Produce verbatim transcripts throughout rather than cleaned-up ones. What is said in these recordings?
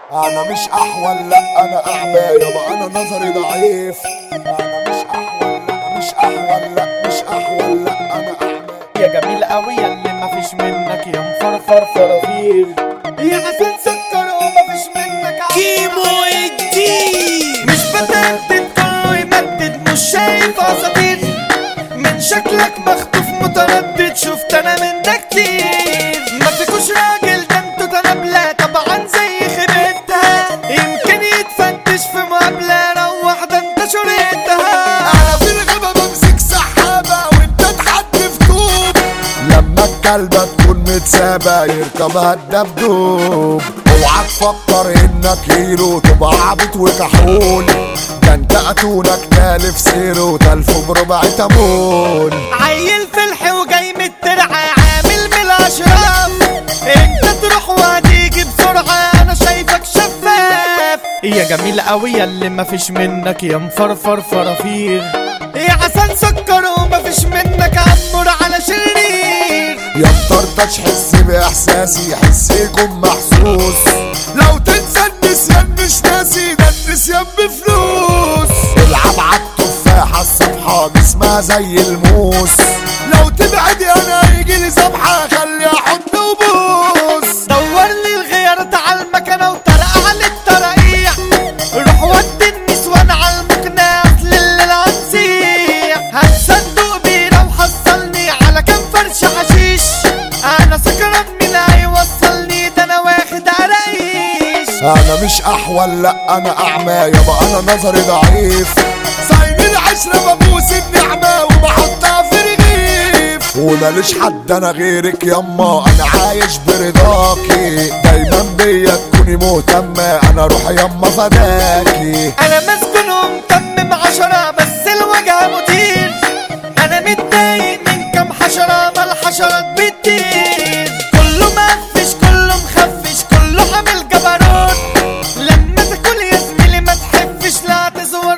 انا مش احول، لا انا اعمى يابا، انا نظري ضعيف. انا مش احول، لا مش احول، لا مش احول، لا انا اعمى. يا جميل قوي ياللي مفيش منك يا مفرفر فرافير، يا عسل سكر ومفيش منك كيمو الدين. مش بتردد كله يمدد، مش شايف اساطير من شكلك مخطوف متردد. شفت انا من ده كتير، ما فيكوش راجل ده انتوا تنابلة طبعا زي خيبتها، يمكن يتفتش في مقابلة روح ده انت شريتها. انا في الغابة بمسك سحابة وانت تحدي في طوب، لما الكلبة تكون متسابة يركبها الدبدوب. اوعى تفكر انك هيرو تبقى عبيط وكحول، ده انت اتونك تالف سيرو تلف بربع تمون. عيل فلح وجاي من الترعة عامل من الاشراف، انت تروح وهتيجي بسرعة انا شايفك شفاف. يا جميل قوي ياللي مفيش منك يا مفرفر فرافير، يا عسل سكر ومفيش منك عمر على شرير. يا مطرطش حس باحساسي، حس يكون محسوس، لو تنسى النسيان مش ناسي، ده النسيان بفلوس. العب عالتفاحة الصبحة جسمها زي الموس، لو تبعدي انا هيجيلي ذبحة خلي احط وبوس. دور لي الغيارات على المكنة وطرق على الطرقيع، روح ودي النسوان على المقنع اصل الليل هتسيح. هتصدق بينا وحصلني على كام فرش حشيش، انا سكران مين هيوصلني ده انا واخد عرايش. انا مش احول، لا انا اعمى يابا، انا نظري ضعيف. صايم العشرة ببوس النعمة وبحطها في رغيف، وماليش حد انا غيرك يما، انا عايش برضاكي، دايما بيا تكوني مهتمة، انا روحي يما فداكي. انا مسكون ومتمم عشرة بس الوجه مدير، انا متضايق من كام حشرة ما الحشرات بتطير. كله مقفش كله مخفش كله حامل جبروت، لما تاكل يا زميلي ما تحفش لا تزور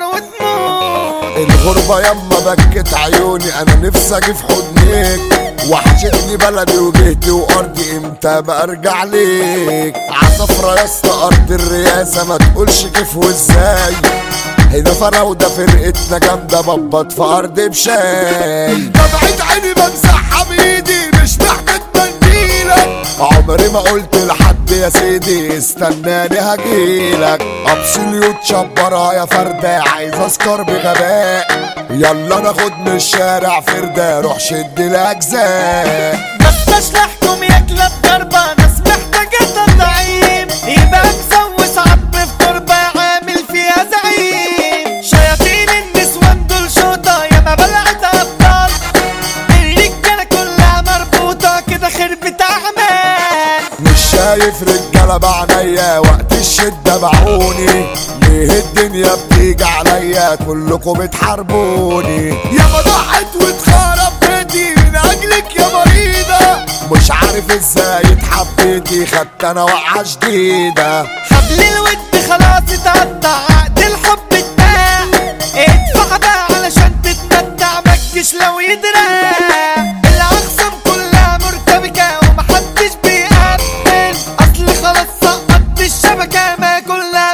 وتموت. الغربة يما بكت عيوني، انا نفسي اجي في حضنك، وحشتني بلدي وجهتي وارضي، امتى برجع ليك؟ عصفرة يا اسطى ارض الرئاسة، ما تقولش كيف وازاي، هنا فراودة فرقتنا جامدة ببط في ارض بشاي. دمعة عيني بمسحها بايدي مش محتاج منديلك، عمري ما قلت لحد يا سيدي استناني هجيلك. ابصيل يتشبرها يا فردة عايز اسكر بغباء، يلا ناخد من الشارع فردة روح شد الاجزاء. بس لحكم يا كلاب ضربة ناس محتاجة تضعيف، يبقى مسوس عض في تربة عامل فيها زعيم. شياطين النسوان دول شوطة يا ما بلعت ابطال، الرجالة كلها مربوطة كده خربت اعمال. مش شايف رجالة بعنيا وقت الشدة بعوني، ليه الدنيا بتيجي عليا كلكم بتحاربوني. يا ما ضحت واتخرب بيتي من اجلك يا مريضة، مش عارف ازاي اتحبيتي خدت انا وقعة جديدة. حبل الود خلاص اتقطع عقد الحب اتباع، ادفع بقى علشان تتمتع متجيش لو يدرى. الاقسام كلها مرتبكة ومحدش بيقبل، اصل خلاص سقطت الشبكة ما كلها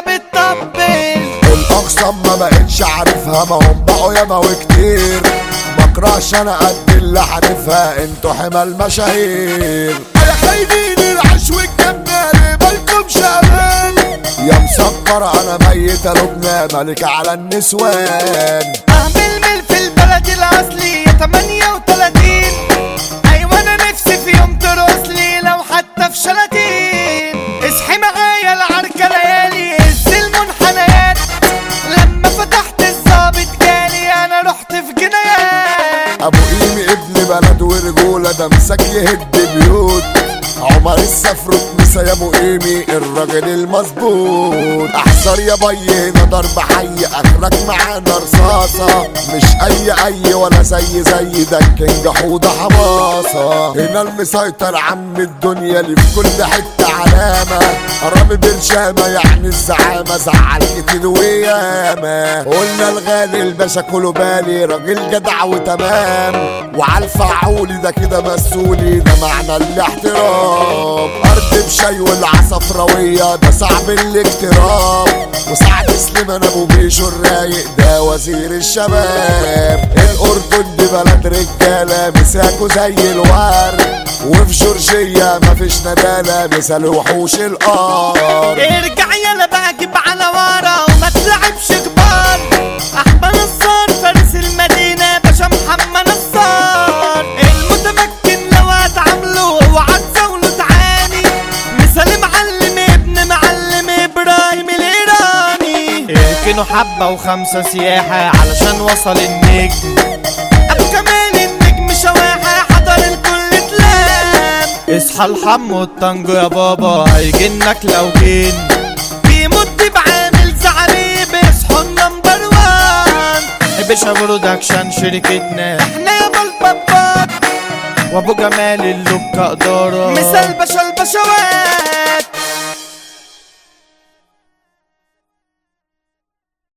بتطبل. الاقسام ما بقتش عارفها، ما هم بقوا ياما وكتير، مكرهش انا قد اللي عارفها انتوا حمى المشاهير. يا خاينين العيش والجبنة ليه بالكم شبان، يا مسكر انا ميت لبنى ملك على النسوان. اعمل مل في البلد الاصلي يا تمانية وتلاتين، ايوه انا نفسي في يوم ترقصلي لو حتى في شلاتين. اصحي معايا العركة ليالي هز المنحنيات، لما فتحت الظابط جالي انا رحت في جنايات. ابو قيمي ابن بلد ورجولة ده مسك يهد بيوت، عمر السفروت مسا يا ابو قيمي الراجل المظبوط. احذر يا بي هنا ضرب حي اخرك معانا رصاصة، مش اي اي ولا زي زي ده الكينج حوضة حماصة. هنا المسيطر عم الدنيا اللي في كل حتة علامة، رامي برشامة يعني الزعامة زعل كتير وياما. قلنا الغالي الباشا كله بالي راجل جدع وتمام، وعالفعولي ده كده مسؤولي ده معنى الاحترام. ارض بش شاي والعصفراوية ده صعب الاقتراب، وسعد سليمان ابو بيشو الرايق ده وزير الشباب. الاردن دي بلد رجالة مساكوا زي الورد، وفي جورجيا مفيش ندالة مثال وحوش الارض. ارجع يلا بقى جيب على ورا وما تلعبش كبار، احمد نصار فارس المدينة باشا محمد نصار، المتمكن لو هتعامله اوعى تزاوله تعاني، مثال معلم ابن معلم ابراهيم الايراني. اركنوا حبة وخمسة سياحة علشان وصل النجم، ابو كمال النجم شواحة حضر الكل تلام، اصحى الحم الطنجو يا بابا هيجنك لو جين، بيموت بعامل زعبيب اصحوا النمبر وان، باشا برودكشن شركتنا احنا يا بالبابا، وابو جمال اللوكة ادارة مثال باشا البشوات.